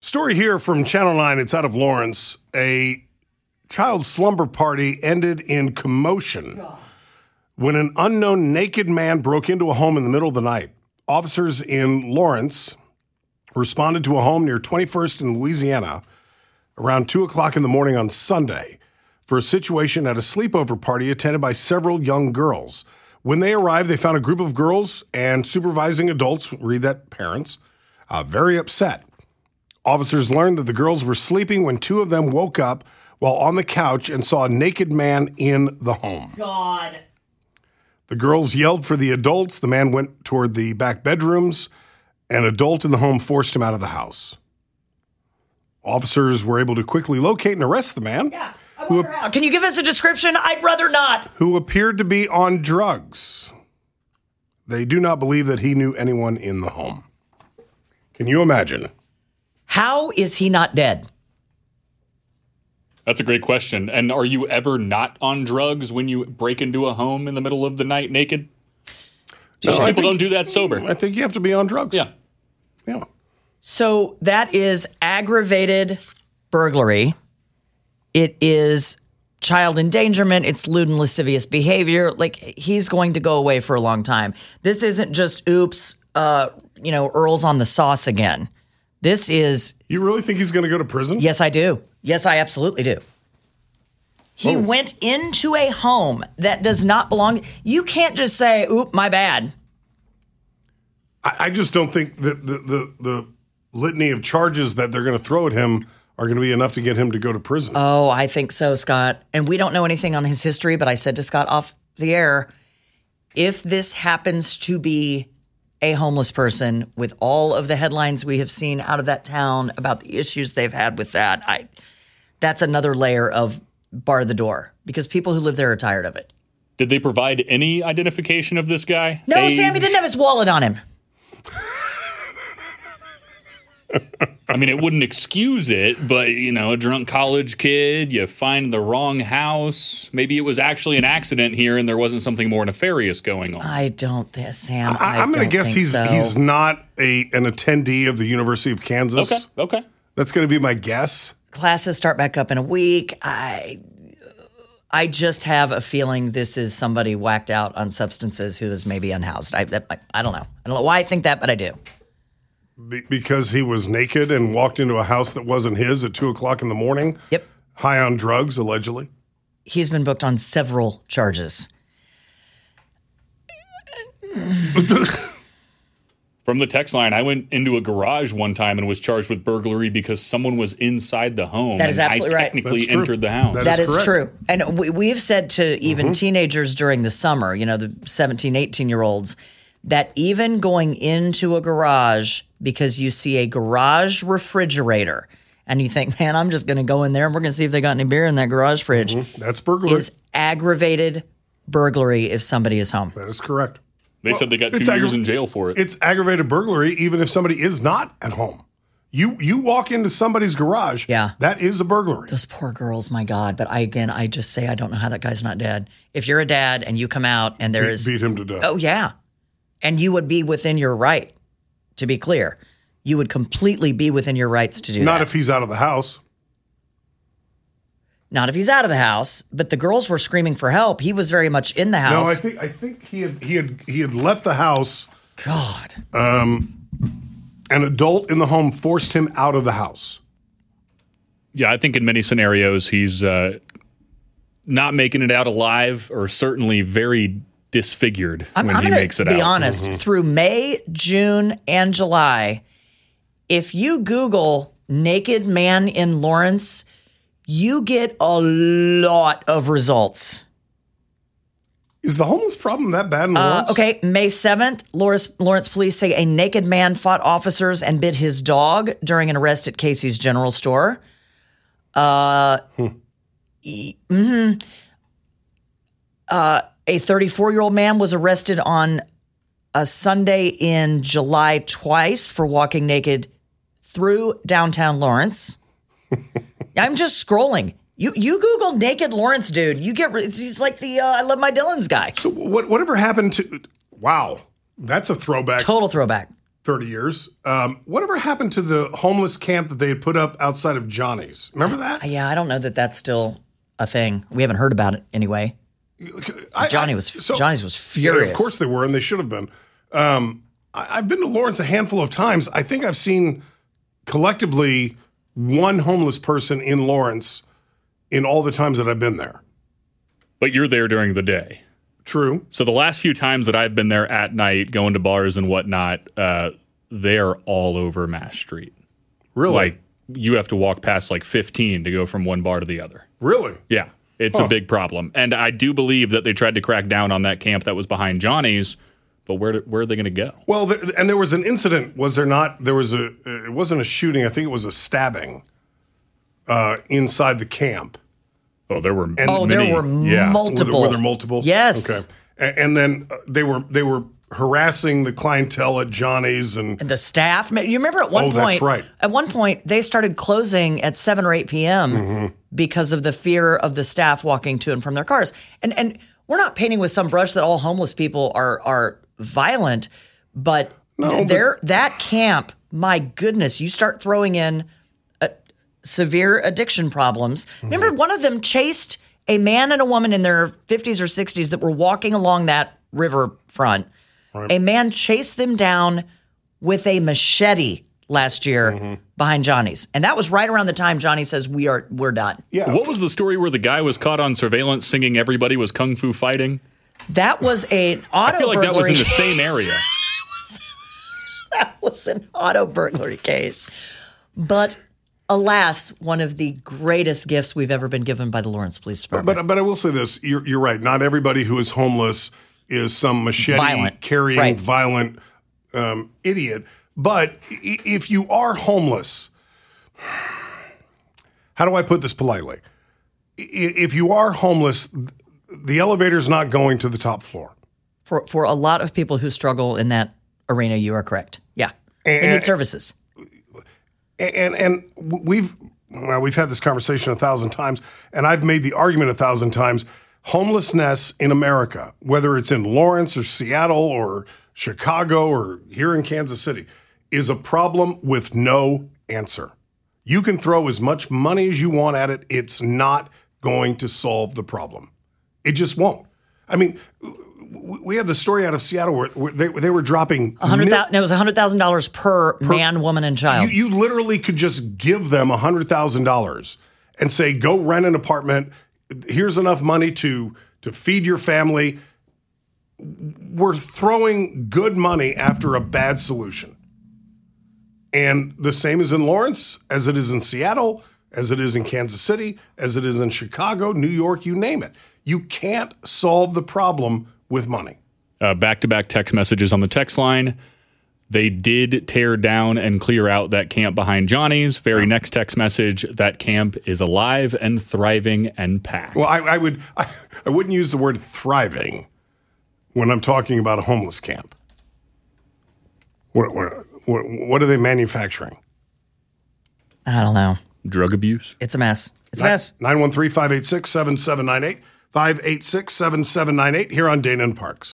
Story here from Channel 9. It's out of Lawrence. A child slumber party ended in commotion when an unknown naked man broke into a home in the middle of the night. Officers in Lawrence responded to a home near 21st in Louisiana around 2 o'clock in the morning on Sunday for a situation at a sleepover party attended by several young girls. When they arrived, they found a group of girls and supervising adults, read that parents, very upset. Officers learned that the girls were sleeping when two of them woke up while on the couch and saw a naked man in the home. God. The girls yelled for the adults. The man went toward the back bedrooms. An adult in the home forced him out of the house. Officers were able to quickly locate and arrest the man. Yeah, I wonder how. Can you give us a description? I'd rather not. Who appeared to be on drugs. They do not believe that he knew anyone in the home. Can you imagine? How is he not dead? That's a great question. And are you ever not on drugs when you break into a home in the middle of the night naked? Most people don't do that sober. I think you have to be on drugs. Yeah. Yeah. So that is aggravated burglary. It is child endangerment. It's lewd and lascivious behavior. Like, he's going to go away for a long time. This isn't just, oops, Earl's on the sauce again. This is... You really think he's going to go to prison? Yes, I do. Yes, I absolutely do. He went into a home that does not belong. You can't just say, oop, my bad. I just don't think that the litany of charges that they're going to throw at him are going to be enough to get him to go to prison. Oh, I think so, Scott. And we don't know anything on his history, but I said to Scott off the air, if this happens to be a homeless person with all of the headlines we have seen out of that town about the issues they've had with that, that's another layer of bar the door, because people who live there are tired of it. Did they provide any identification of this guy? No, Age? Sam, he didn't have his wallet on him. I mean, it wouldn't excuse it, but, a drunk college kid, you find the wrong house. Maybe it was actually an accident here and there wasn't something more nefarious going on. I don't think, Sam. I'm going to guess he's not an attendee of the University of Kansas. Okay. That's going to be my guess. Classes start back up in a week. I just have a feeling this is somebody whacked out on substances who is maybe unhoused. I don't know. I don't know why I think that, but I do. Because he was naked and walked into a house that wasn't his at 2 o'clock in the morning? Yep. High on drugs, allegedly? He's been booked on several charges. From the text line, I went into a garage one time and was charged with burglary because someone was inside the home. That is absolutely right. I technically entered the house. That is true. And we've said to even teenagers during the summer, the 17, 18-year-olds, that even going into a garage because you see a garage refrigerator and you think, man, I'm just going to go in there and we're going to see if they got any beer in that garage fridge. That's burglary. Is aggravated burglary if somebody is home. That is correct. They said they got 2 years in jail for it. It's aggravated burglary even if somebody is not at home. You walk into somebody's garage, that is a burglary. Those poor girls, my God. But I just say I don't know how that guy's not dead. If you're a dad and you come out and there is... Beat him to death. Oh, yeah. And you would be within your right, to be clear. You would completely be within your rights to do that. Not if he's out of the house. Not if he's out of the house, but the girls were screaming for help. He was very much in the house. No, I think he had left the house. God. An adult in the home forced him out of the house. Yeah, I think in many scenarios he's not making it out alive, or certainly very disfigured when he makes it out. I'm going to be honest. Through May, June, and July, if you Google naked man in Lawrence, you get a lot of results. Is the homeless problem that bad in Lawrence? Okay, May 7th, Lawrence police say a naked man fought officers and bit his dog during an arrest at Casey's General Store. A 34-year-old man was arrested on a Sunday in July twice for walking naked through downtown Lawrence. I'm just scrolling. You Google naked Lawrence dude. He's like the I Love My Dillons guy. So whatever happened to... Wow. That's a throwback. Total throwback. 30 years. Whatever happened to the homeless camp that they had put up outside of Johnny's? Remember that? Yeah, I don't know that that's still a thing. We haven't heard about it anyway. Johnny's was furious. Yeah, of course they were, and they should have been. I've been to Lawrence a handful of times. I think I've seen collectively one homeless person in Lawrence in all the times that I've been there. But you're there during the day. True. So the last few times that I've been there at night, going to bars and whatnot, they're all over Mass Street. Really? Like, you have to walk past like 15 to go from one bar to the other. Really? Yeah. It's a big problem. And I do believe that they tried to crack down on that camp that was behind Johnny's, but where are they going to go? Well, and there was an incident, was there not? There was it wasn't a shooting, I think it was a stabbing inside the camp. Oh, there were there were multiple. Were there multiple? Yes. Okay. And then they were harassing the clientele at Johnny's and the staff. You remember at one point? That's right. At one point, they started closing at 7 or 8 p.m. Because of the fear of the staff walking to and from their cars. And we're not painting with some brush that all homeless people are violent, but that camp, my goodness, you start throwing in severe addiction problems. Remember, one of them chased a man and a woman in their 50s or 60s that were walking along that riverfront. Right. A man chased them down with a machete last year behind Johnny's. And that was right around the time Johnny says we're done. Yeah. What was the story where the guy was caught on surveillance singing "Everybody Was Kung Fu Fighting"? That was an auto I feel like burglary that was in the same area. That was an auto burglary case. But alas, one of the greatest gifts we've ever been given by the Lawrence Police Department. But I will say this, you're right. Not everybody who is homeless is some machete-carrying, violent idiot. But if you are homeless, how do I put this politely? If you are homeless, the elevator's not going to the top floor. For a lot of people who struggle in that arena, you are correct. Yeah. They need services. And we've had this conversation 1,000 times, and I've made the argument 1,000 times. Homelessness in America, whether it's in Lawrence or Seattle or Chicago or here in Kansas City, is a problem with no answer. You can throw as much money as you want at it. It's not going to solve the problem. It just won't. I mean, we had the story out of Seattle where they were dropping it was $100,000 per man, woman, and child. You literally could just give them $100,000 and say, go rent an apartment. Here's enough money to feed your family. We're throwing good money after a bad solution. And the same is in Lawrence, as it is in Seattle, as it is in Kansas City, as it is in Chicago, New York, you name it. You can't solve the problem with money. Back-to-back text messages on the text line. They did tear down and clear out that camp behind Johnny's. Very next text message, that camp is alive and thriving and packed. Well, I wouldn't use the word thriving when I'm talking about a homeless camp. What are they manufacturing? I don't know. Drug abuse? It's a mess. It's a mess. 913-586-7798. 586-7798 here on Dana and Parks.